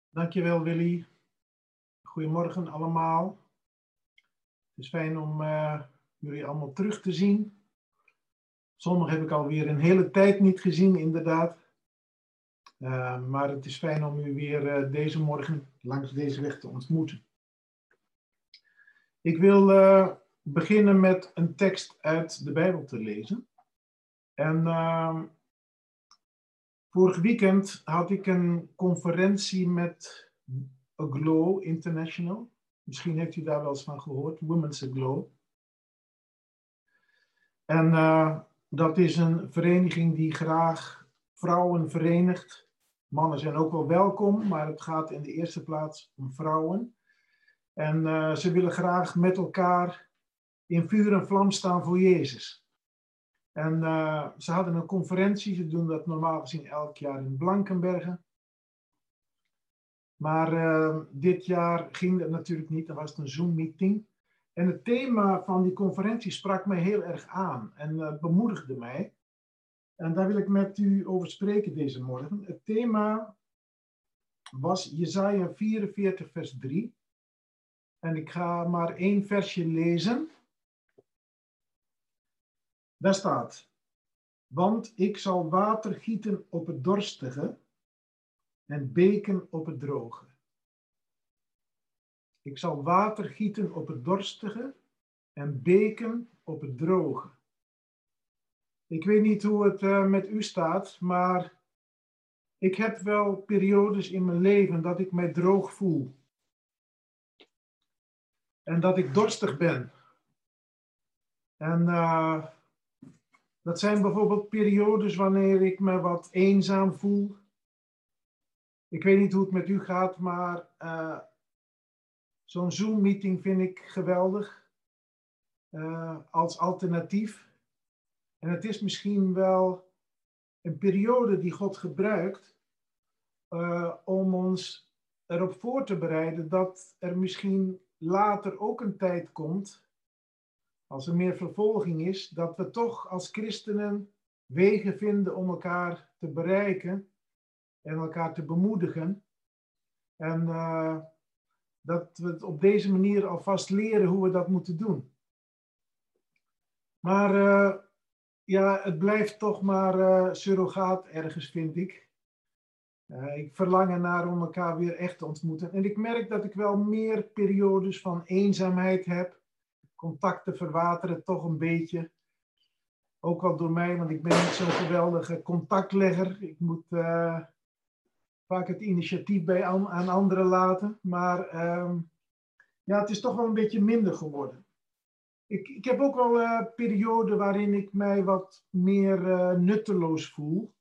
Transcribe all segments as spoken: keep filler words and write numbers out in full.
Dankjewel Willy. Goedemorgen allemaal. Het is fijn om uh, jullie allemaal terug te zien. Sommigen heb ik alweer een hele tijd niet gezien, inderdaad. Uh, maar het is fijn om u weer uh, deze morgen langs deze weg te ontmoeten. Ik wil uh, beginnen met een tekst uit de Bijbel te lezen. En uh, vorig weekend had ik een conferentie met Aglow International. Misschien heeft u daar wel eens van gehoord, Women's Aglow. En uh, dat is een vereniging die graag vrouwen verenigt. Mannen zijn ook wel welkom, maar het gaat in de eerste plaats om vrouwen. En uh, ze willen graag met elkaar in vuur en vlam staan voor Jezus. En uh, ze hadden een conferentie, ze doen dat normaal gezien elk jaar in Blankenbergen. Maar uh, dit jaar ging dat natuurlijk niet, er was een Zoom-meeting. En het thema van die conferentie sprak mij heel erg aan en uh, bemoedigde mij. En daar wil ik met u over spreken deze morgen. Het thema was Jesaja vierenveertig vers drie. En ik ga maar één versje lezen. Daar staat: want ik zal water gieten op het dorstige en beken op het droge. Ik zal water gieten op het dorstige en beken op het droge. Ik weet niet hoe het uh, met u staat, maar ik heb wel periodes in mijn leven dat ik mij droog voel. En dat ik dorstig ben. En uh, dat zijn bijvoorbeeld periodes wanneer ik me wat eenzaam voel. Ik weet niet hoe het met u gaat, maar uh, zo'n Zoom-meeting vind ik geweldig. Uh, als alternatief. En het is misschien wel een periode die God gebruikt uh, om ons erop voor te bereiden dat er misschien later ook een tijd komt, als er meer vervolging is, dat we toch als christenen wegen vinden om elkaar te bereiken en elkaar te bemoedigen. En uh, dat we het op deze manier alvast leren hoe we dat moeten doen. Maar uh, ja, het blijft toch maar uh, surrogaat ergens, vind ik. Uh, ik verlang ernaar om elkaar weer echt te ontmoeten. En ik merk dat ik wel meer periodes van eenzaamheid heb. Contacten verwateren toch een beetje. Ook wel door mij, want ik ben niet zo'n geweldige contactlegger. Ik moet uh, vaak het initiatief bij aan, aan anderen laten. Maar um, ja, het is toch wel een beetje minder geworden. Ik, ik heb ook wel uh, perioden waarin ik mij wat meer uh, nutteloos voel.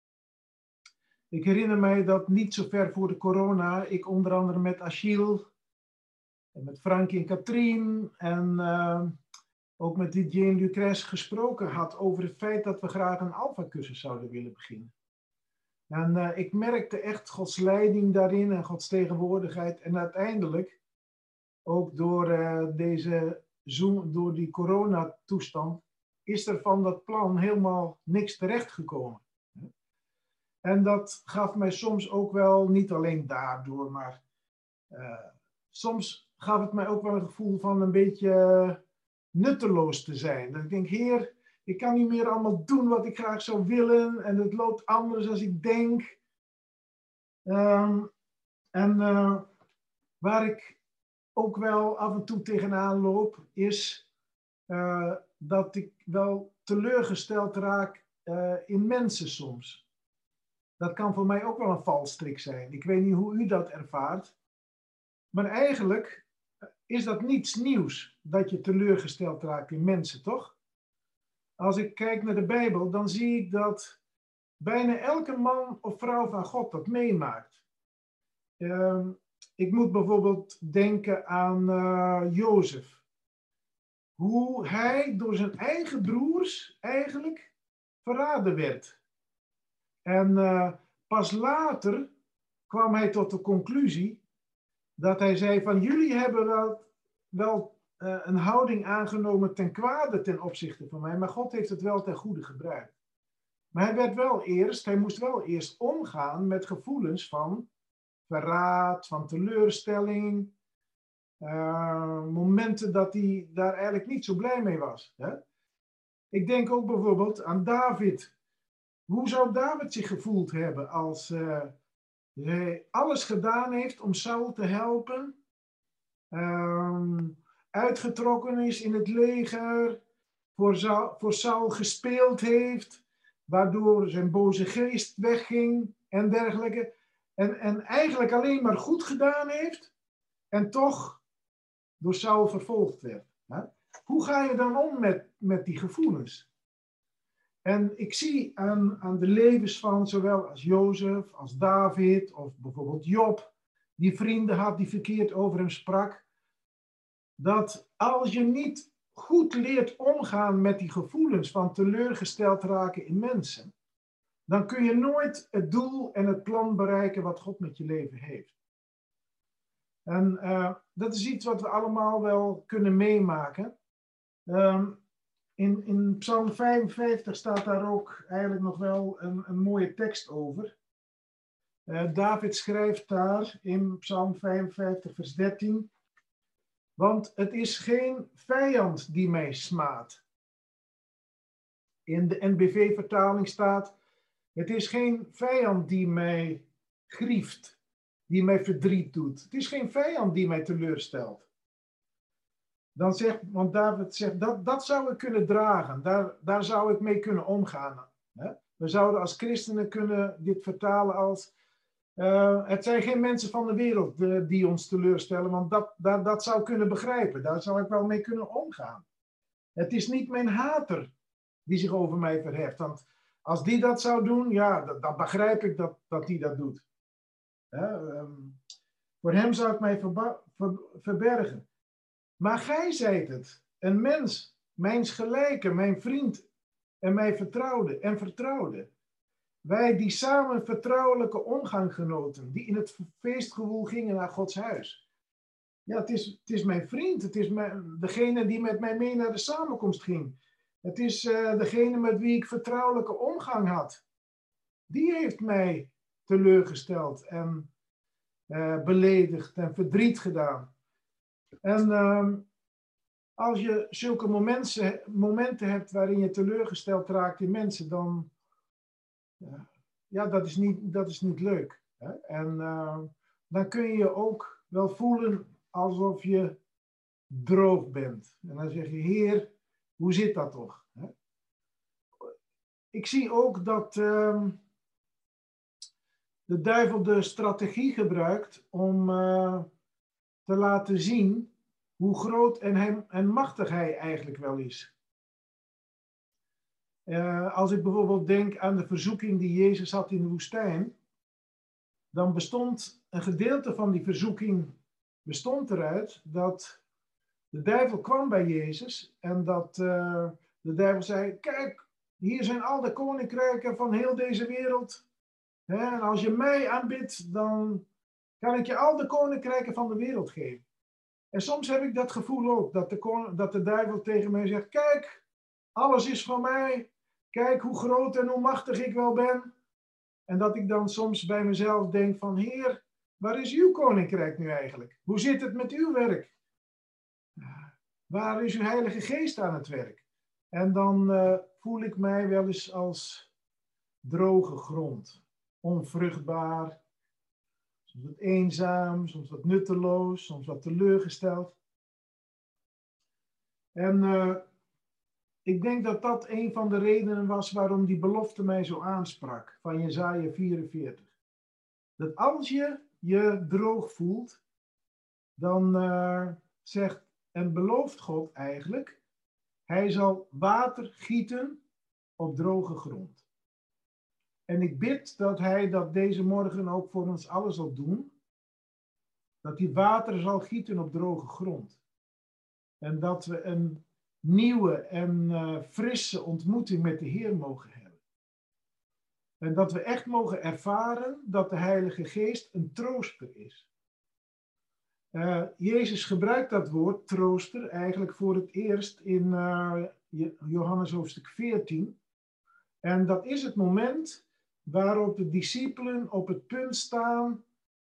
Ik herinner mij dat niet zo ver voor de corona ik onder andere met Achille en met Frank en Katrien en uh, ook met Didier en Lucrèce gesproken had over het feit dat we graag een alpha-cursus zouden willen beginnen. En uh, ik merkte echt Gods leiding daarin en Gods tegenwoordigheid. En uiteindelijk, ook door uh, deze Zoom, door die coronatoestand, is er van dat plan helemaal niks terechtgekomen. En dat gaf mij soms ook wel, niet alleen daardoor, maar uh, soms gaf het mij ook wel een gevoel van een beetje uh, nutteloos te zijn. Dat ik denk, Heer, ik kan niet meer allemaal doen wat ik graag zou willen en het loopt anders dan ik denk. Um, en uh, waar ik ook wel af en toe tegenaan loop, is uh, dat ik wel teleurgesteld raak uh, in mensen soms. Dat kan voor mij ook wel een valstrik zijn. Ik weet niet hoe u dat ervaart. Maar eigenlijk is dat niets nieuws, dat je teleurgesteld raakt in mensen, toch? Als ik kijk naar de Bijbel, dan zie ik dat bijna elke man of vrouw van God dat meemaakt. Uh, ik moet bijvoorbeeld denken aan uh, Jozef. Hoe hij door zijn eigen broers eigenlijk verraden werd. En uh, pas later kwam hij tot de conclusie dat hij zei van jullie hebben wel, wel uh, een houding aangenomen ten kwade ten opzichte van mij, maar God heeft het wel ten goede gebruikt. Maar hij werd wel eerst, hij moest wel eerst omgaan met gevoelens van verraad, van teleurstelling. Uh, momenten dat hij daar eigenlijk niet zo blij mee was. Hè? Ik denk ook bijvoorbeeld aan David. Hoe zou David zich gevoeld hebben als uh, hij alles gedaan heeft om Saul te helpen? Um, uitgetrokken is in het leger, voor Saul, voor Saul gespeeld heeft, waardoor zijn boze geest wegging en dergelijke. En, en eigenlijk alleen maar goed gedaan heeft en toch door Saul vervolgd werd. Hè? Hoe ga je dan om met, met die gevoelens? En ik zie aan, aan de levens van zowel als Jozef, als David of bijvoorbeeld Job, die vrienden had die verkeerd over hem sprak, dat als je niet goed leert omgaan met die gevoelens van teleurgesteld raken in mensen, dan kun je nooit het doel en het plan bereiken wat God met je leven heeft. En uh, dat is iets wat we allemaal wel kunnen meemaken. Um, in, in Psalm vijfenvijftig staat daar ook eigenlijk nog wel een, een mooie tekst over. Uh, David schrijft daar in Psalm vijfenvijftig vers dertien. Want het is geen vijand die mij smaadt. In de N B V-vertaling staat, het is geen vijand die mij grieft, die mij verdriet doet. Het is geen vijand die mij teleurstelt. Dan zegt, want David zegt, dat, dat zou ik kunnen dragen, daar, daar zou ik mee kunnen omgaan. Hè? We zouden als christenen kunnen dit vertalen als, uh, het zijn geen mensen van de wereld uh, die ons teleurstellen, want dat, dat, dat zou ik kunnen begrijpen, daar zou ik wel mee kunnen omgaan. Het is niet mijn hater die zich over mij verheft, want als die dat zou doen, ja, dat, dan begrijp ik dat, dat die dat doet. Ja, um, voor hem zou ik mij verba- ver- verbergen. Maar gij zijt het, een mens, mijns gelijke, mijn vriend en mij vertrouwde en vertrouwde. Wij die samen vertrouwelijke omgang genoten, die in het feestgewoel gingen naar Gods huis. Ja, het is, het is mijn vriend, het is mijn, degene die met mij mee naar de samenkomst ging. Het is uh, degene met wie ik vertrouwelijke omgang had. Die heeft mij teleurgesteld en uh, beledigd en verdriet gedaan. En uh, als je zulke momenten, momenten hebt waarin je teleurgesteld raakt in mensen, dan uh, ja, dat is niet, dat is niet leuk. Hè? En uh, dan kun je je ook wel voelen alsof je droog bent. En dan zeg je, Heer, hoe zit dat toch? Hè? Ik zie ook dat uh, de duivel de strategie gebruikt om uh, te laten zien hoe groot en, hem, en machtig hij eigenlijk wel is. Uh, als ik bijvoorbeeld denk aan de verzoeking die Jezus had in de woestijn, dan bestond een gedeelte van die verzoeking bestond eruit dat de duivel kwam bij Jezus en dat uh, de duivel zei, kijk, hier zijn al de koninkrijken van heel deze wereld. Hè, en als je mij aanbidt, dan kan ik je al de koninkrijken van de wereld geven. En soms heb ik dat gevoel ook, dat de, dat de duivel tegen mij zegt, kijk, alles is van mij. Kijk hoe groot en hoe machtig ik wel ben. En dat ik dan soms bij mezelf denk van, Heer, waar is uw koninkrijk nu eigenlijk? Hoe zit het met uw werk? Waar is uw Heilige Geest aan het werk? En dan uh, voel ik mij wel eens als droge grond. Onvruchtbaar. Soms wat eenzaam, soms wat nutteloos, soms wat teleurgesteld. En uh, ik denk dat dat een van de redenen was waarom die belofte mij zo aansprak. Van Jesaja vierenveertig. Dat als je je droog voelt, dan uh, zegt en belooft God eigenlijk, hij zal water gieten op droge grond. En ik bid dat hij dat deze morgen ook voor ons allen zal doen. Dat hij water zal gieten op droge grond. En dat we een nieuwe en uh, frisse ontmoeting met de Heer mogen hebben. En dat we echt mogen ervaren dat de Heilige Geest een trooster is. Uh, Jezus gebruikt dat woord trooster eigenlijk voor het eerst in uh, Johannes hoofdstuk veertien. En dat is het moment waarop de discipelen op het punt staan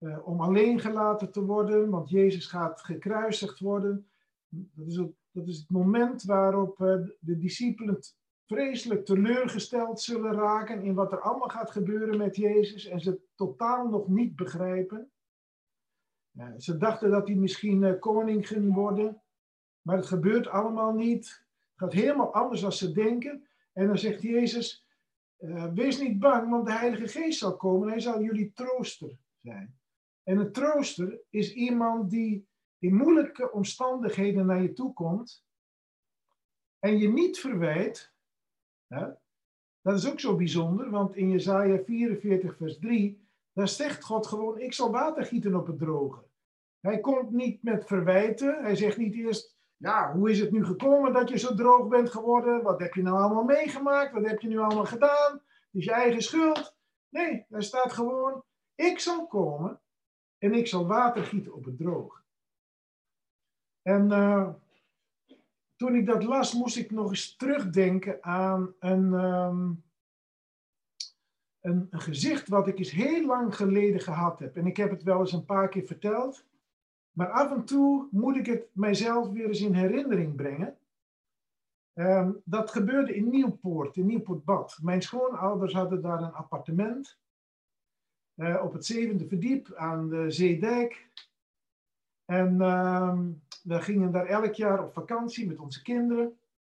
uh, om alleen gelaten te worden, want Jezus gaat gekruisigd worden. Dat is, het, dat is het moment waarop uh, de discipelen vreselijk teleurgesteld zullen raken in wat er allemaal gaat gebeuren met Jezus en ze totaal nog niet begrijpen. Ja, ze dachten dat hij misschien uh, koning ging worden, maar het gebeurt allemaal niet. Het gaat helemaal anders dan ze denken. En dan zegt Jezus, uh, wees niet bang, want de Heilige Geest zal komen en hij zal jullie trooster zijn. En een trooster is iemand die in moeilijke omstandigheden naar je toe komt en je niet verwijt. Hè? Dat is ook zo bijzonder, want in Jesaja vierenveertig vers drie, daar zegt God gewoon, ik zal water gieten op het droge. Hij komt niet met verwijten, hij zegt niet eerst, ja, hoe is het nu gekomen dat je zo droog bent geworden? Wat heb je nou allemaal meegemaakt? Wat heb je nu allemaal gedaan? Het is je eigen schuld. Nee, daar staat gewoon, ik zal komen en ik zal water gieten op het droge. En uh, toen ik dat las, moest ik nog eens terugdenken aan een, um, een, een gezicht wat ik eens heel lang geleden gehad heb. En ik heb het wel eens een paar keer verteld. Maar af en toe moet ik het mijzelf weer eens in herinnering brengen. Um, dat gebeurde in Nieuwpoort, in Nieuwpoortbad. Mijn schoonouders hadden daar een appartement. Uh, op het zevende verdiep aan de Zeedijk. En uh, we gingen daar elk jaar op vakantie met onze kinderen.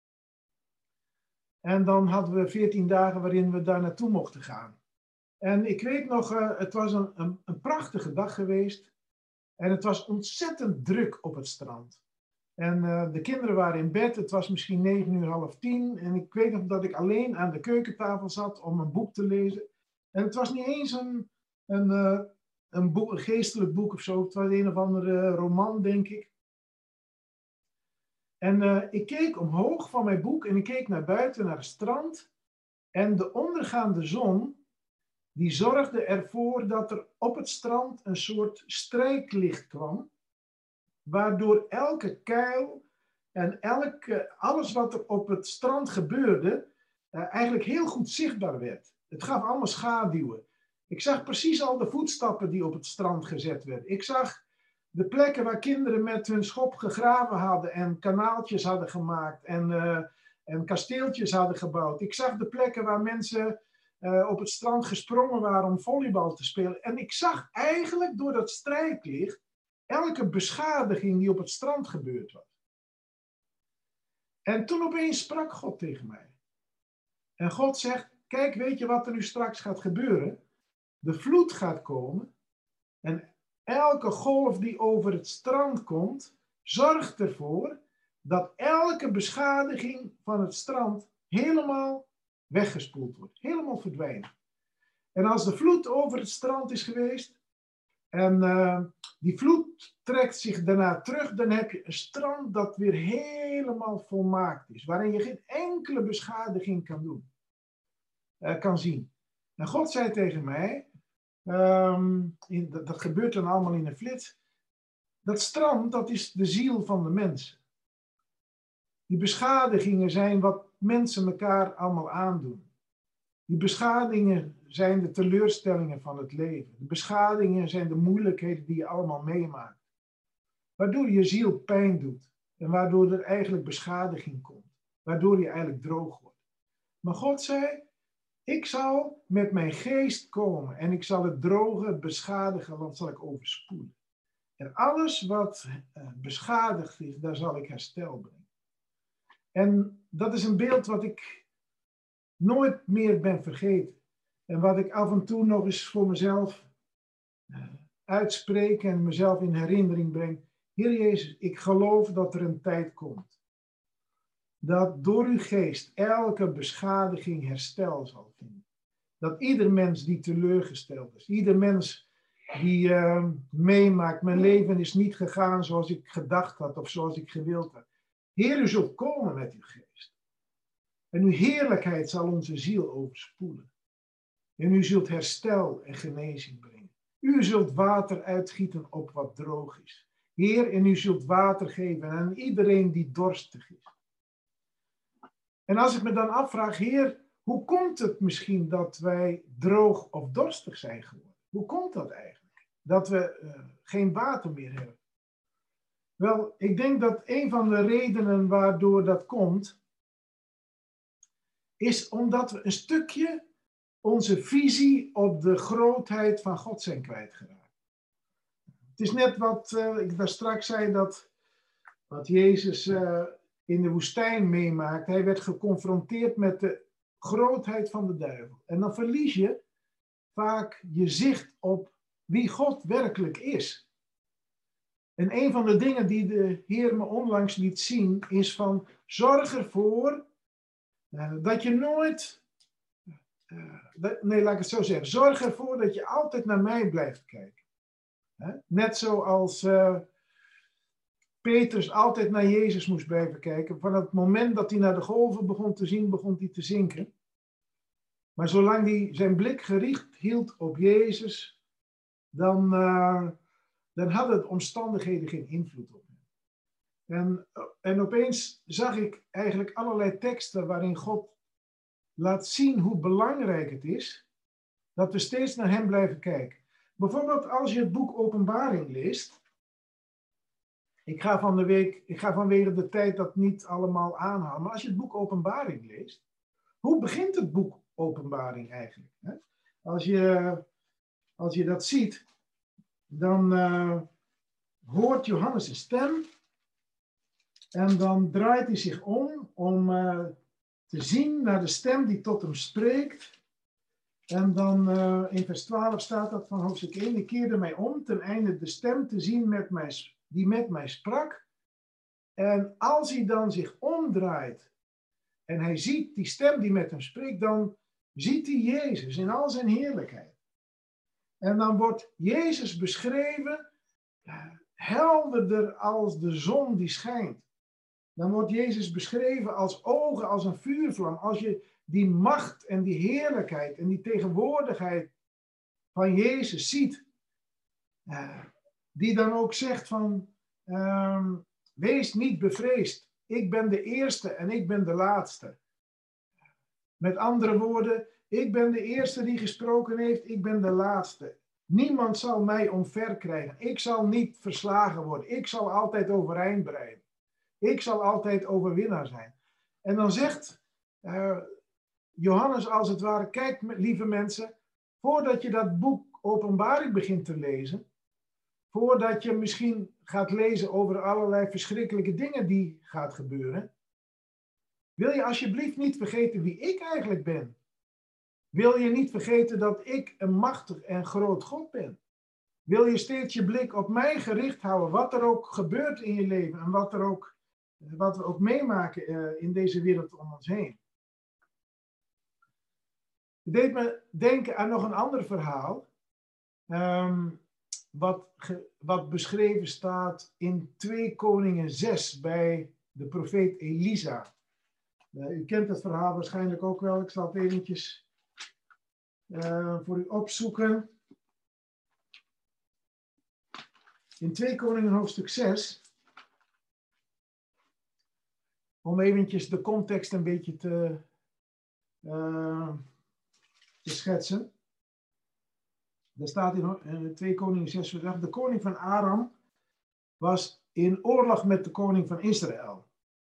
En dan hadden we veertien dagen waarin we daar naartoe mochten gaan. En ik weet nog, uh, het was een, een, een prachtige dag geweest. En het was ontzettend druk op het strand. En uh, de kinderen waren in bed, het was misschien negen uur, half tien. En ik weet nog dat ik alleen aan de keukentafel zat om een boek te lezen. En het was niet eens een, een, uh, een, boek, een geestelijk boek of zo. Het was een of andere roman, denk ik. En uh, ik keek omhoog van mijn boek en ik keek naar buiten, naar het strand. En de ondergaande zon, die zorgde ervoor dat er op het strand een soort strijklicht kwam. Waardoor elke kuil en elke, alles wat er op het strand gebeurde, uh, eigenlijk heel goed zichtbaar werd. Het gaf allemaal schaduwen. Ik zag precies al de voetstappen die op het strand gezet werden. Ik zag de plekken waar kinderen met hun schop gegraven hadden en kanaaltjes hadden gemaakt en, uh, en kasteeltjes hadden gebouwd. Ik zag de plekken waar mensen uh, op het strand gesprongen waren om volleybal te spelen. En ik zag eigenlijk door dat strijklicht elke beschadiging die op het strand gebeurd was. En toen opeens sprak God tegen mij. En God zegt, kijk, weet je wat er nu straks gaat gebeuren? De vloed gaat komen en elke golf die over het strand komt, zorgt ervoor dat elke beschadiging van het strand helemaal weggespoeld wordt. Helemaal verdwijnt. En als de vloed over het strand is geweest en uh, die vloed trekt zich daarna terug, dan heb je een strand dat weer helemaal volmaakt is. Waarin je geen enkele beschadiging kan doen. Uh, kan zien. En God zei tegen mij, Um, in, dat, dat gebeurt dan allemaal in een flits. Dat strand, dat is de ziel van de mensen. Die beschadigingen zijn wat mensen elkaar allemaal aandoen. Die beschadigingen zijn de teleurstellingen van het leven. De beschadigingen zijn de moeilijkheden die je allemaal meemaakt. Waardoor je ziel pijn doet. En waardoor er eigenlijk beschadiging komt. Waardoor je eigenlijk droog wordt. Maar God zei, ik zal met mijn geest komen en ik zal het droge, het beschadigde land zal ik overspoelen. En alles wat uh, beschadigd is, daar zal ik herstel brengen. En dat is een beeld wat ik nooit meer ben vergeten. En wat ik af en toe nog eens voor mezelf uh, uitspreek en mezelf in herinnering breng. Heer Jezus, ik geloof dat er een tijd komt. Dat door uw geest elke beschadiging herstel zal vinden. Dat ieder mens die teleurgesteld is, ieder mens die uh, meemaakt, mijn leven is niet gegaan zoals ik gedacht had of zoals ik gewild had. Heer, u zult komen met uw geest. En uw heerlijkheid zal onze ziel overspoelen. En u zult herstel en genezing brengen. U zult water uitgieten op wat droog is. Heer, en u zult water geven aan iedereen die dorstig is. En als ik me dan afvraag, Heer, hoe komt het misschien dat wij droog of dorstig zijn geworden? Hoe komt dat eigenlijk? dat we uh, geen water meer hebben? Wel, ik denk dat een van de redenen waardoor dat komt, is omdat we een stukje onze visie op de grootheid van God zijn kwijtgeraakt. Het is net wat uh, ik daar straks zei, dat wat Jezus uh, in de woestijn meemaakt. Hij werd geconfronteerd met de grootheid van de duivel. En dan verlies je vaak je zicht op wie God werkelijk is. En een van de dingen die de Heer me onlangs liet zien, is van zorg ervoor uh, dat je nooit, uh, dat, nee laat ik het zo zeggen, zorg ervoor dat je altijd naar mij blijft kijken. Huh? Net zoals uh, Petrus altijd naar Jezus moest blijven kijken. Van het moment dat hij naar de golven begon te zien, begon hij te zinken. Maar zolang hij zijn blik gericht hield op Jezus, dan, uh, dan hadden de omstandigheden geen invloed op hem. En, en opeens zag ik eigenlijk allerlei teksten waarin God laat zien hoe belangrijk het is dat we steeds naar hem blijven kijken. Bijvoorbeeld als je het boek Openbaring leest. Ik ga van de week, ik ga vanwege de tijd dat niet allemaal aanhalen. Maar als je het boek Openbaring leest, hoe begint het boek Openbaring eigenlijk? Hè? Als je, als je dat ziet, dan uh, hoort Johannes een stem. En dan draait hij zich om, om uh, te zien naar de stem die tot hem spreekt. En dan uh, in vers twaalf staat dat van hoofdstuk één. Ik keerde mij om ten einde de stem te zien met mij, die met mij sprak. En als hij dan zich omdraait en hij ziet die stem die met hem spreekt, dan ziet hij Jezus in al zijn heerlijkheid. En dan wordt Jezus beschreven uh, helderder als de zon die schijnt. Dan wordt Jezus beschreven als ogen, als een vuurvlam. Als je die macht en die heerlijkheid en die tegenwoordigheid van Jezus ziet. Uh, die dan ook zegt van, uh, wees niet bevreesd. Ik ben de eerste en ik ben de laatste. Met andere woorden, ik ben de eerste die gesproken heeft, ik ben de laatste. Niemand zal mij omver krijgen. Ik zal niet verslagen worden. Ik zal altijd overeind blijven. Ik zal altijd overwinnaar zijn. En dan zegt uh, Johannes als het ware, kijk lieve mensen, voordat je dat boek Openbaring begint te lezen, voordat je misschien gaat lezen over allerlei verschrikkelijke dingen die gaat gebeuren, wil je alsjeblieft niet vergeten wie ik eigenlijk ben. Wil je niet vergeten dat ik een machtig en groot God ben. Wil je steeds je blik op mij gericht houden, wat er ook gebeurt in je leven en wat, er ook, wat we ook meemaken uh, in deze wereld om ons heen. Het deed me denken aan nog een ander verhaal, um, wat, ge, wat beschreven staat in twee Koningen zes bij de profeet Elisa. Uh, u kent het verhaal waarschijnlijk ook wel, ik zal het eventjes uh, voor u opzoeken. In twee Koningen hoofdstuk zes, om eventjes de context een beetje te, uh, te schetsen. Daar staat in uh, twee Koningen zes, de koning van Aram was in oorlog met de koning van Israël.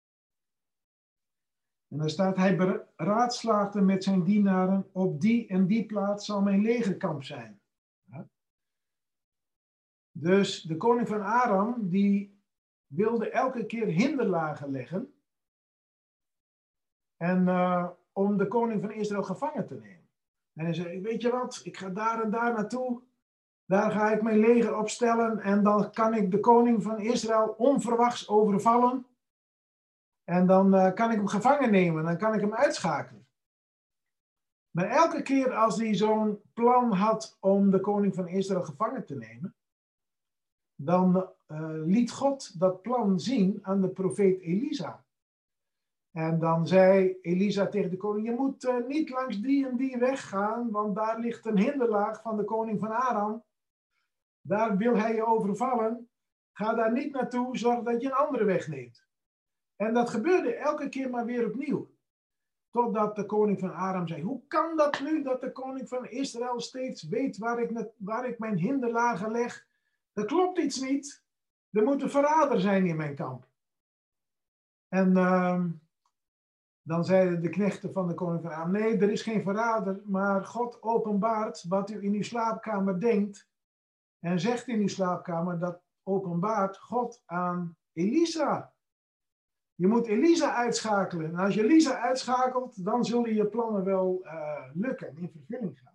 En daar staat, hij beraadslaagde met zijn dienaren, op die en die plaats zal mijn legerkamp zijn. Ja. Dus de koning van Aram, die wilde elke keer hinderlagen leggen. En uh, om de koning van Israël gevangen te nemen. En hij zei, weet je wat, ik ga daar en daar naartoe. Daar ga ik mijn leger opstellen. En dan kan ik de koning van Israël onverwachts overvallen. En dan uh, kan ik hem gevangen nemen. Dan kan ik hem uitschakelen. Maar elke keer als hij zo'n plan had om de koning van Israël gevangen te nemen. Dan uh, liet God dat plan zien aan de profeet Elisa. En dan zei Elisa tegen de koning, je moet uh, niet langs die en die weg gaan, want daar ligt een hinderlaag van de koning van Aram. Daar wil hij je overvallen. Ga daar niet naartoe, zorg dat je een andere weg neemt. En dat gebeurde elke keer maar weer opnieuw. Totdat de koning van Aram zei, hoe kan dat nu dat de koning van Israël steeds weet waar ik, waar ik mijn hinderlagen leg? Er klopt iets niet. Er moet een verrader zijn in mijn kamp. En uh, dan zeiden de knechten van de koning van Aram, nee, er is geen verrader, maar God openbaart wat u in uw slaapkamer denkt. En zegt in uw slaapkamer, dat openbaart God aan Elisa. Je moet Elisa uitschakelen. En als je Elisa uitschakelt, dan zullen je plannen wel uh, lukken en in vervulling gaan.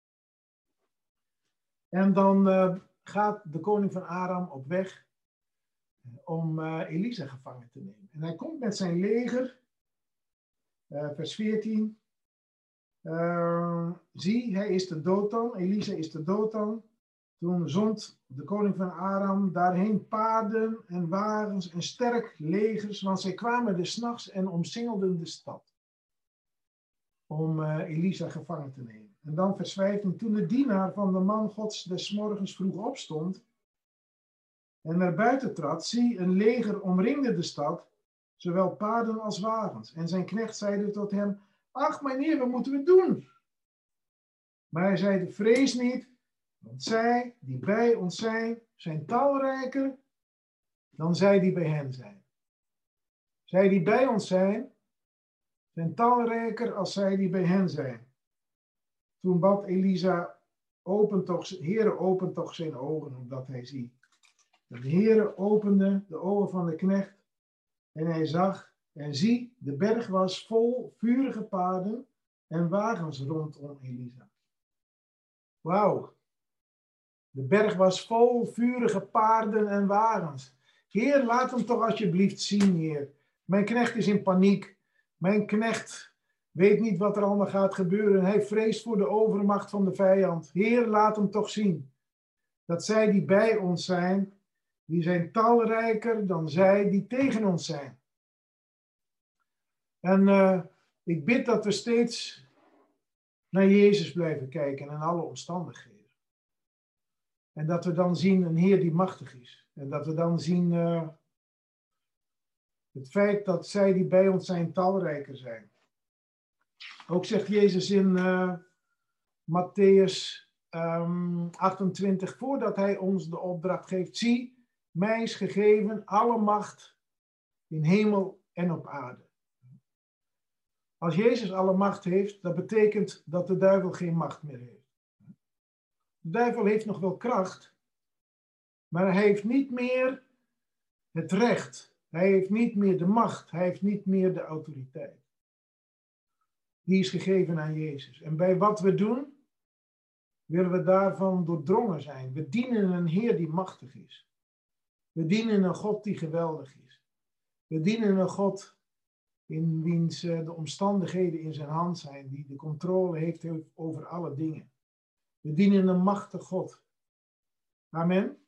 En dan uh, gaat de koning van Aram op weg om uh, Elisa gevangen te nemen. En hij komt met zijn leger, uh, vers veertien. Uh, zie, hij is de Dothan, Elisa is de Dothan. Toen zond de koning van Aram daarheen paarden en wagens en sterk legers, want zij kwamen des nachts en omsingelden de stad. Om uh, Elisa gevangen te nemen. En dan vers vijftien. Toen de dienaar van de man Gods des morgens vroeg opstond en naar buiten trad, zie, een leger omringde de stad, zowel paarden als wagens. En zijn knecht zeide tot hem, ach meneer, wat moeten we doen? Maar hij zeide, vrees niet, want zij die bij ons zijn, zijn talrijker dan zij die bij hen zijn. Zij die bij ons zijn, zijn talrijker als zij die bij hen zijn. Toen bad Elisa, open toch, Heere, open toch zijn ogen, omdat hij ziet. De Heere opende de ogen van de knecht en hij zag, en zie, de berg was vol vurige paarden en wagens rondom Elisa. Wauw. De berg was vol vurige paarden en wagens. Heer, laat hem toch alsjeblieft zien, Heer. Mijn knecht is in paniek. Mijn knecht weet niet wat er allemaal gaat gebeuren. Hij vreest voor de overmacht van de vijand. Heer, laat hem toch zien. Dat zij die bij ons zijn, die zijn talrijker dan zij die tegen ons zijn. En uh, ik bid dat we steeds naar Jezus blijven kijken in alle omstandigheden. En dat we dan zien een Heer die machtig is. En dat we dan zien uh, het feit dat zij die bij ons zijn talrijker zijn. Ook zegt Jezus in uh, Matthäus um, achtentwintig, voordat hij ons de opdracht geeft, zie, mij is gegeven alle macht in hemel en op aarde. Als Jezus alle macht heeft, dat betekent dat de duivel geen macht meer heeft. De duivel heeft nog wel kracht, maar hij heeft niet meer het recht. Hij heeft niet meer de macht. Hij heeft niet meer de autoriteit. Die is gegeven aan Jezus. En bij wat we doen, willen we daarvan doordrongen zijn. We dienen een Heer die machtig is. We dienen een God die geweldig is. We dienen een God in wiens de omstandigheden in zijn hand zijn, die de controle heeft over alle dingen. We dienen een machtig God. Amen.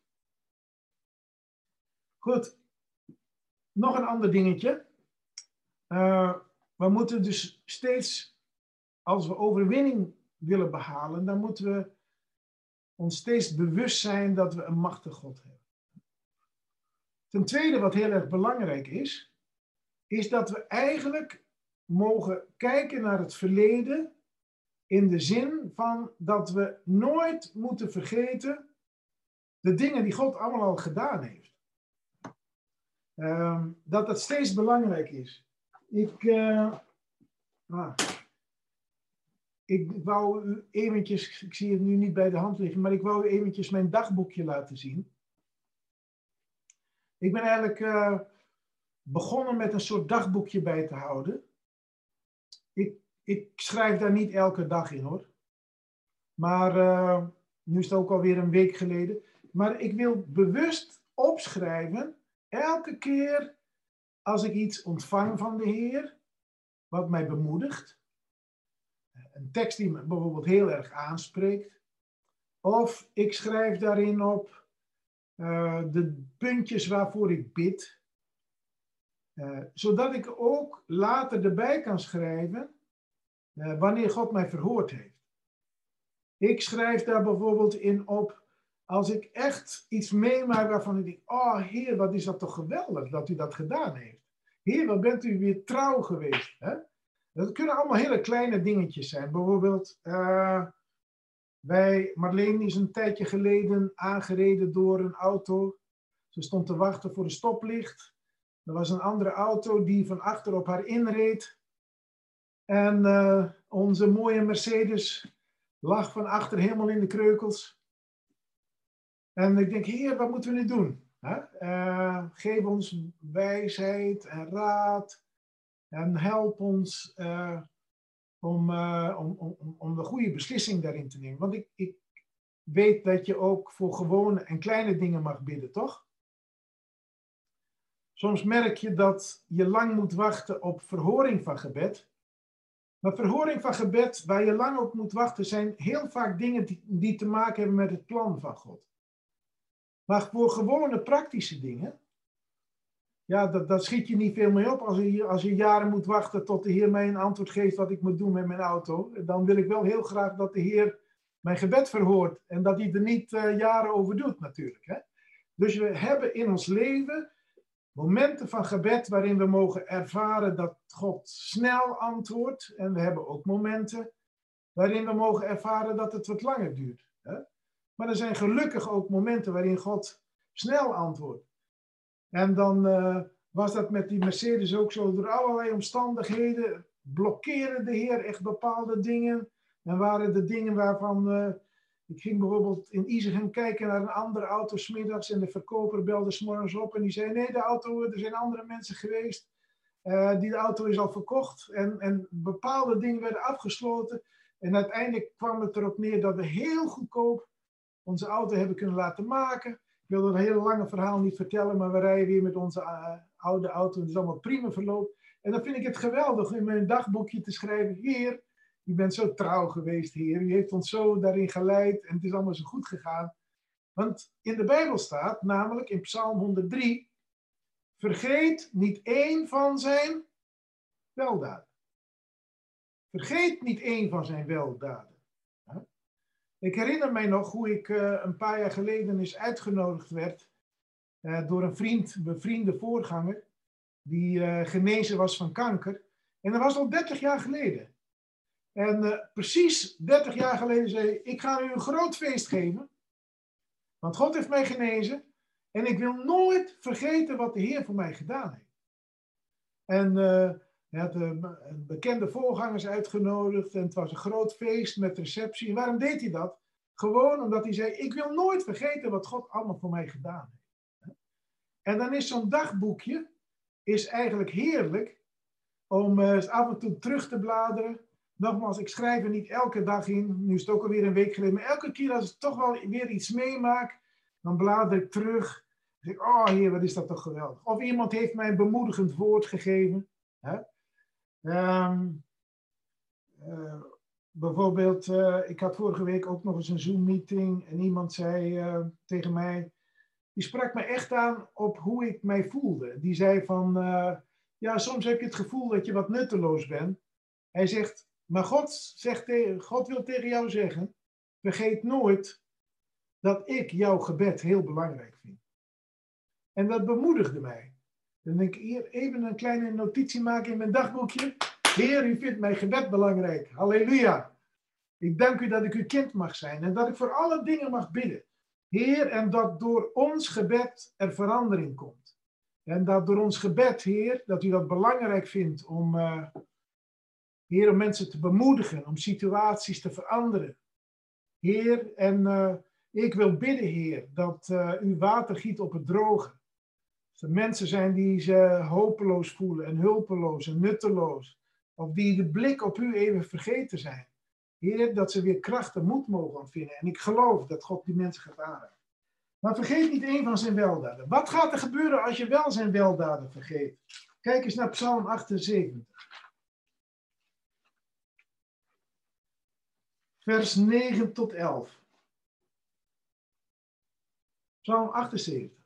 Goed. Nog een ander dingetje. Uh, we moeten dus steeds, als we overwinning willen behalen, dan moeten we ons steeds bewust zijn dat we een machtig God hebben. Ten tweede, wat heel erg belangrijk is, is dat we eigenlijk mogen kijken naar het verleden in de zin van dat we nooit moeten vergeten de dingen die God allemaal al gedaan heeft. Um, dat dat steeds belangrijk is. Ik, uh, ah, ik wou u eventjes, ik zie het nu niet bij de hand liggen, maar ik wou u eventjes mijn dagboekje laten zien. Ik ben eigenlijk uh, begonnen met een soort dagboekje bij te houden. Ik, ik schrijf daar niet elke dag in hoor. Maar uh, nu is het ook alweer een week geleden. Maar ik wil bewust opschrijven, elke keer als ik iets ontvang van de Heer, wat mij bemoedigt. Een tekst die me bijvoorbeeld heel erg aanspreekt. Of ik schrijf daarin op uh, de puntjes waarvoor ik bid. Uh, zodat ik ook later erbij kan schrijven uh, wanneer God mij verhoord heeft. Ik schrijf daar bijvoorbeeld in op als ik echt iets meemaak waarvan ik denk, oh Heer, wat is dat toch geweldig dat u dat gedaan heeft. Heer, wat bent u weer trouw geweest. Hè? Dat kunnen allemaal hele kleine dingetjes zijn. Bijvoorbeeld, uh, wij, Marleen is een tijdje geleden aangereden door een auto. Ze stond te wachten voor een stoplicht. Er was een andere auto die van achter op haar inreed. En uh, onze mooie Mercedes lag van achter helemaal in de kreukels. En ik denk, Heer, wat moeten we nu doen? Huh? Uh, geef ons wijsheid en raad. En help ons uh, om, uh, om, om, om de goede beslissing daarin te nemen. Want ik, ik weet dat je ook voor gewone en kleine dingen mag bidden, toch? Soms merk je dat je lang moet wachten op verhoring van gebed. Maar verhoring van gebed, waar je lang op moet wachten, zijn heel vaak dingen die, die te maken hebben met het plan van God. Maar voor gewone praktische dingen, ja, dat, dat schiet je niet veel mee op. Als je, als je jaren moet wachten tot de Heer mij een antwoord geeft wat ik moet doen met mijn auto, dan wil ik wel heel graag dat de Heer mijn gebed verhoort en dat hij er niet uh, jaren over doet natuurlijk. Hè? Dus we hebben in ons leven momenten van gebed waarin we mogen ervaren dat God snel antwoordt. En we hebben ook momenten waarin we mogen ervaren dat het wat langer duurt. Hè? Maar er zijn gelukkig ook momenten waarin God snel antwoordt. En dan uh, was dat met die Mercedes ook zo. Door allerlei omstandigheden blokkeerde de Heer echt bepaalde dingen. En waren de dingen waarvan... Uh, ik ging bijvoorbeeld in Isegem kijken naar een andere auto 's middags. En de verkoper belde 's morgens op en die zei... Nee, de auto, er zijn andere mensen geweest. Uh, die de auto is al verkocht. En, en bepaalde dingen werden afgesloten. En uiteindelijk kwam het erop neer dat we heel goedkoop onze auto hebben kunnen laten maken. Ik wil dat hele lange verhaal niet vertellen, maar we rijden weer met onze uh, oude auto. Het is allemaal prima verloop. En dan vind ik het geweldig in mijn dagboekje te schrijven... Heer, u bent zo trouw geweest, Heer. U heeft ons zo daarin geleid en het is allemaal zo goed gegaan. Want in de Bijbel staat, namelijk in Psalm honderddrie... Vergeet niet één van zijn weldaden. Vergeet niet één van zijn weldaden. Ik herinner mij nog hoe ik uh, een paar jaar geleden eens uitgenodigd werd uh, door een vriend, een bevriende voorganger, die uh, genezen was van kanker. En dat was al dertig jaar geleden. En uh, precies dertig jaar geleden zei hij, ik ga u een groot feest geven, want God heeft mij genezen en ik wil nooit vergeten wat de Heer voor mij gedaan heeft. En uh, hij had uh, bekende voorgangers uitgenodigd en het was een groot feest met receptie. En waarom deed hij dat? Gewoon omdat hij zei, ik wil nooit vergeten wat God allemaal voor mij gedaan heeft. En dan is zo'n dagboekje is eigenlijk heerlijk om uh, af en toe terug te bladeren. Nogmaals, ik schrijf er niet elke dag in. Nu is het ook alweer een week geleden. Maar elke keer als ik toch wel weer iets meemaak, dan blader ik terug. Dan denk ik, oh Heer, wat is dat toch geweldig. Of iemand heeft mij een bemoedigend woord gegeven. Hè? Um, uh, bijvoorbeeld, uh, ik had vorige week ook nog eens een Zoom-meeting. En iemand zei uh, tegen mij, die sprak me echt aan op hoe ik mij voelde. Die zei van, uh, ja, soms heb je het gevoel dat je wat nutteloos bent. Hij zegt, maar God, zegt tegen, God wil tegen jou zeggen, vergeet nooit dat ik jouw gebed heel belangrijk vind. En dat bemoedigde mij. Dan denk ik, hier even een kleine notitie maken in mijn dagboekje. Heer, u vindt mijn gebed belangrijk. Halleluja. Ik dank u dat ik uw kind mag zijn en dat ik voor alle dingen mag bidden. Heer, en dat door ons gebed er verandering komt. En dat door ons gebed, Heer, dat u dat belangrijk vindt om, uh, Heer, om mensen te bemoedigen, om situaties te veranderen. Heer, en uh, ik wil bidden, Heer, dat uh, u water giet op het droge. Als er mensen zijn die zich hopeloos voelen en hulpeloos en nutteloos, of die de blik op u even vergeten zijn. Heer, dat ze weer kracht en moed mogen ontvinden. En ik geloof dat God die mensen gaat aanraken. Maar vergeet niet één van zijn weldaden. Wat gaat er gebeuren als je wel zijn weldaden vergeet? Kijk eens naar Psalm achtenzeventig. Vers negen tot elf. Psalm achtenzeventig.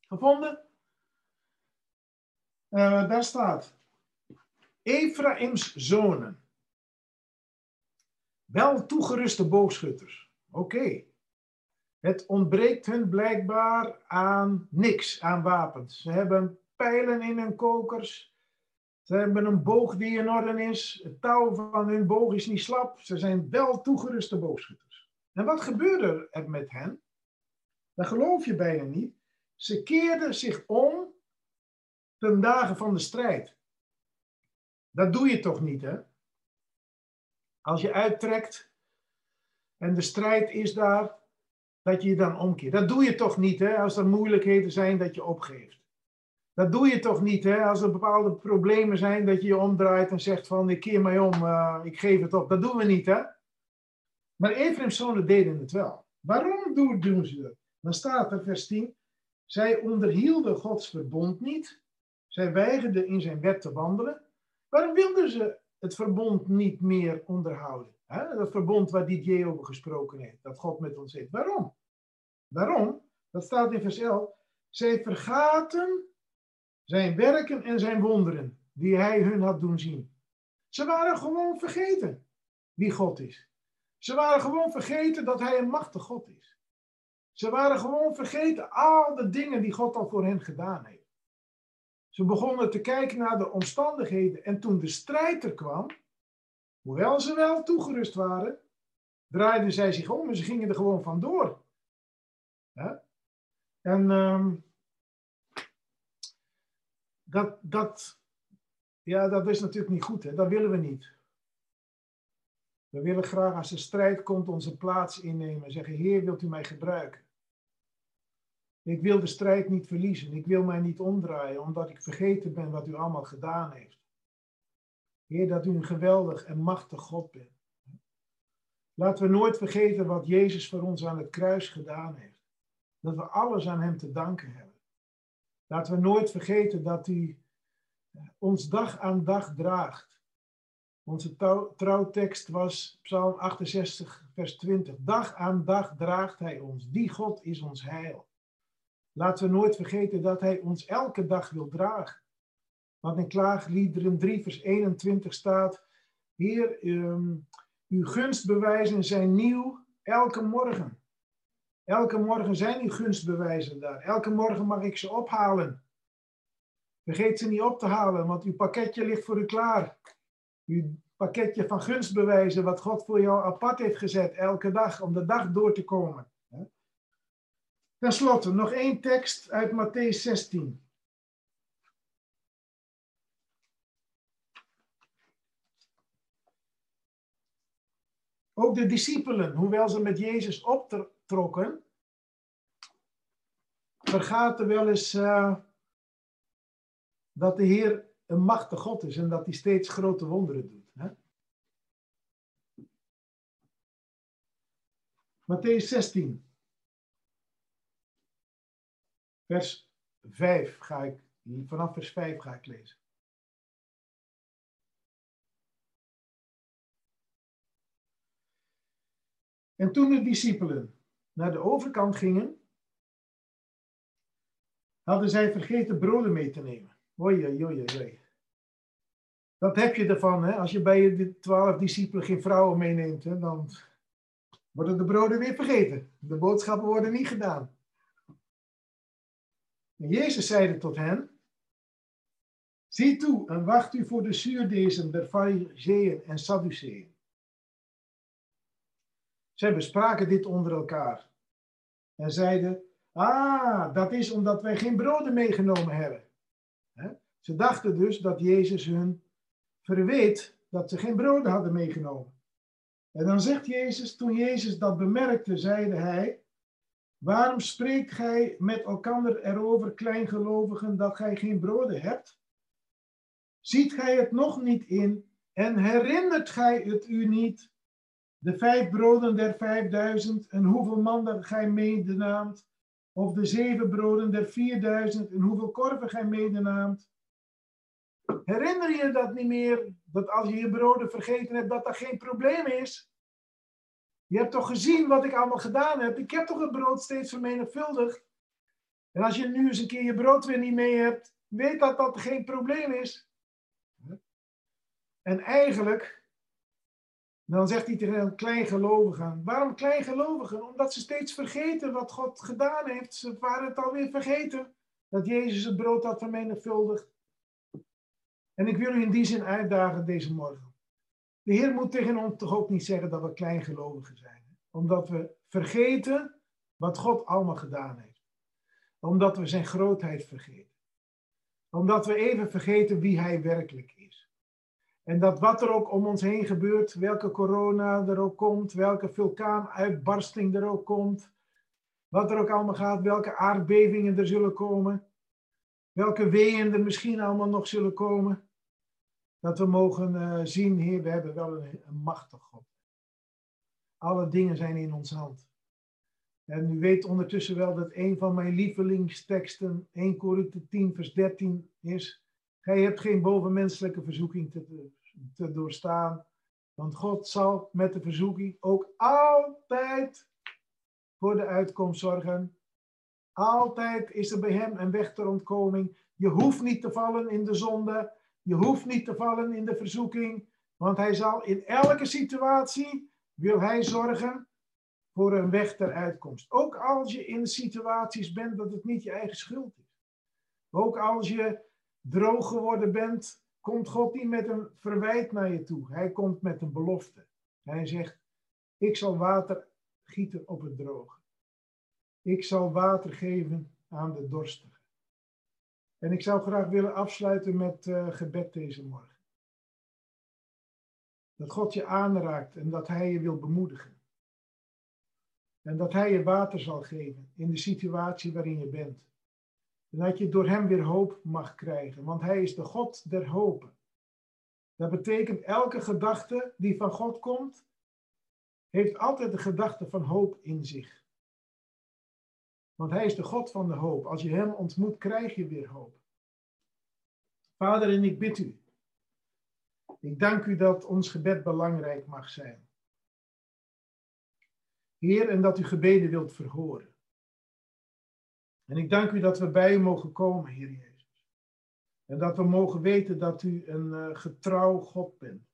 Gevonden? Uh, daar staat. Efraims zonen. Wel toegeruste boogschutters. Oké. Okay. Het ontbreekt hun blijkbaar aan niks, aan wapens. Ze hebben pijlen in hun kokers. Ze hebben een boog die in orde is. Het touw van hun boog is niet slap. Ze zijn wel toegeruste boogschutters. En wat gebeurde er met hen? Dat geloof je bijna niet. Ze keerden zich om ten dagen van de strijd. Dat doe je toch niet, hè? Als je uittrekt en de strijd is daar, dat je je dan omkeert. Dat doe je toch niet, hè? Als er moeilijkheden zijn, dat je opgeeft. Dat doe je toch niet, hè? Als er bepaalde problemen zijn, dat je je omdraait en zegt van, ik keer mij om, uh, ik geef het op. Dat doen we niet, hè? Maar Efraims zonen deden het wel. Waarom doen ze dat? Dan staat er, vers tien, zij onderhielden Gods verbond niet. Zij weigerden in zijn wet te wandelen. Waarom wilden ze het verbond niet meer onderhouden? Hè? Dat verbond waar D J over gesproken heeft, dat God met ons heeft. Waarom? Waarom? Dat staat in vers elf. Zij vergaten zijn werken en zijn wonderen, die hij hun had doen zien. Ze waren gewoon vergeten wie God is. Ze waren gewoon vergeten dat hij een machtig God is. Ze waren gewoon vergeten al de dingen die God al voor hen gedaan heeft. Ze begonnen te kijken naar de omstandigheden en toen de strijd er kwam, hoewel ze wel toegerust waren, draaiden zij zich om en ze gingen er gewoon vandoor. Ja? En um, dat, dat, ja, dat is natuurlijk niet goed, hè? Dat willen we niet. We willen graag als de strijd komt onze plaats innemen en zeggen, Heer, wilt u mij gebruiken? Ik wil de strijd niet verliezen. Ik wil mij niet omdraaien, omdat ik vergeten ben wat u allemaal gedaan heeft. Heer, dat u een geweldig en machtig God bent. Laten we nooit vergeten wat Jezus voor ons aan het kruis gedaan heeft. Dat we alles aan hem te danken hebben. Laten we nooit vergeten dat hij ons dag aan dag draagt. Onze trouwtekst was Psalm achtenzestig, vers twintig. Dag aan dag draagt hij ons. Die God is ons heil. Laten we nooit vergeten dat hij ons elke dag wil dragen. Want in Klaagliederen drie, vers eenentwintig staat, Heer, um, uw gunstbewijzen zijn nieuw elke morgen. Elke morgen zijn uw gunstbewijzen daar. Elke morgen mag ik ze ophalen. Vergeet ze niet op te halen, want uw pakketje ligt voor u klaar. Uw pakketje van gunstbewijzen, wat God voor jou apart heeft gezet, elke dag, om de dag door te komen. Ten slotte, nog één tekst uit Mattheüs zestien. Ook de discipelen, hoewel ze met Jezus optrokken, vergaten wel eens uh, dat de Heer een machtige God is en dat hij steeds grote wonderen doet. Hè? Mattheüs zestien. Vers vijf ga ik, vanaf vers vijf ga ik lezen. En toen de discipelen naar de overkant gingen, hadden zij vergeten broden mee te nemen. Oei, oei, oei, oei. Dat heb je ervan, hè? Als je bij je twaalf discipelen geen vrouwen meeneemt, hè, dan worden de broden weer vergeten. De boodschappen worden niet gedaan. En Jezus zeide tot hen, zie toe en wacht u voor de zuurdezen der Farizeeën en Sadduceeën. Zij bespraken dit onder elkaar en zeiden, ah, dat is omdat wij geen broden meegenomen hebben. He? Ze dachten dus dat Jezus hun verweet dat ze geen broden hadden meegenomen. En dan zegt Jezus, toen Jezus dat bemerkte, zeide hij, waarom spreekt gij met elkander erover, kleingelovigen, dat gij geen broden hebt? Ziet gij het nog niet in en herinnert gij het u niet? De vijf broden der vijfduizend en hoeveel mannen gij medenaamt? Of de zeven broden der vierduizend en hoeveel korven gij medenaamt? Herinner je dat niet meer? Dat als je je broden vergeten hebt, dat dat geen probleem is? Je hebt toch gezien wat ik allemaal gedaan heb? Ik heb toch het brood steeds vermenigvuldigd? En als je nu eens een keer je brood weer niet mee hebt, weet dat dat geen probleem is. En eigenlijk, dan zegt hij tegen een kleingelovigen. Waarom kleingelovigen? Omdat ze steeds vergeten wat God gedaan heeft. Ze waren het alweer vergeten. Dat Jezus het brood had vermenigvuldigd. En ik wil u in die zin uitdagen deze morgen. De Heer moet tegen ons toch ook niet zeggen dat we kleingelovigen zijn. Omdat we vergeten wat God allemaal gedaan heeft. Omdat we zijn grootheid vergeten. Omdat we even vergeten wie hij werkelijk is. En dat wat er ook om ons heen gebeurt, welke corona er ook komt, welke vulkaanuitbarsting er ook komt, wat er ook allemaal gaat, welke aardbevingen er zullen komen, welke weeën er misschien allemaal nog zullen komen, dat we mogen uh, zien, Heer, we hebben wel een, een machtig God. Alle dingen zijn in ons hand. En u weet ondertussen wel dat een van mijn lievelingsteksten, Eerste Korinthe tien vers dertien is, gij hebt geen bovenmenselijke verzoeking te, te doorstaan, want God zal met de verzoeking ook altijd voor de uitkomst zorgen. Altijd is er bij hem een weg ter ontkoming. Je hoeft niet te vallen in de zonde, je hoeft niet te vallen in de verzoeking, want hij zal in elke situatie, wil hij zorgen voor een weg ter uitkomst. Ook als je in situaties bent dat het niet je eigen schuld is. Ook als je droog geworden bent, komt God niet met een verwijt naar je toe. Hij komt met een belofte. Hij zegt, ik zal water gieten op het droge. Ik zal water geven aan de dorstige. En ik zou graag willen afsluiten met uh, gebed deze morgen. Dat God je aanraakt en dat hij je wil bemoedigen. En dat hij je water zal geven in de situatie waarin je bent. En dat je door hem weer hoop mag krijgen. Want hij is de God der hopen. Dat betekent elke gedachte die van God komt, heeft altijd de gedachte van hoop in zich. Want hij is de God van de hoop. Als je hem ontmoet, krijg je weer hoop. Vader, en ik bid u. Ik dank u dat ons gebed belangrijk mag zijn. Heer, en dat u gebeden wilt verhoren. En ik dank u dat we bij u mogen komen, Heer Jezus. En dat we mogen weten dat u een uh, getrouw God bent.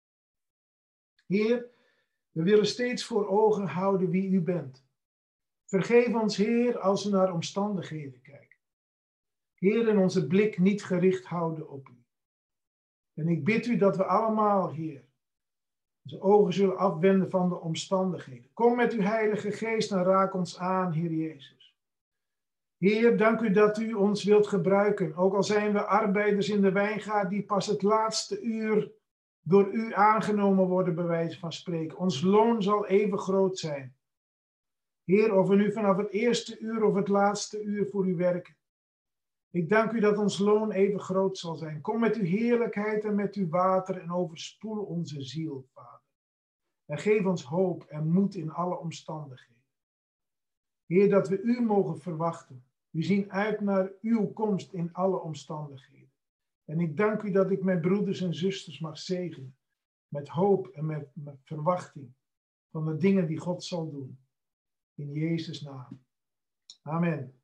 Heer, we willen steeds voor ogen houden wie u bent. Vergeef ons, Heer, als we naar omstandigheden kijken. Heer, en onze blik niet gericht houden op u. En ik bid u dat we allemaal, Heer, onze ogen zullen afwenden van de omstandigheden. Kom met uw Heilige Geest en raak ons aan, Heer Jezus. Heer, dank u dat u ons wilt gebruiken. Ook al zijn we arbeiders in de wijngaard die pas het laatste uur door u aangenomen worden, bij wijze van spreken. Ons loon zal even groot zijn. Heer, of we nu vanaf het eerste uur of het laatste uur voor u werken. Ik dank u dat ons loon even groot zal zijn. Kom met uw heerlijkheid en met uw water en overspoel onze ziel, Vader. En geef ons hoop en moed in alle omstandigheden. Heer, dat we u mogen verwachten. We zien uit naar uw komst in alle omstandigheden. En ik dank u dat ik mijn broeders en zusters mag zegenen. Met hoop en met, met verwachting van de dingen die God zal doen. In Jezus' naam. Amen.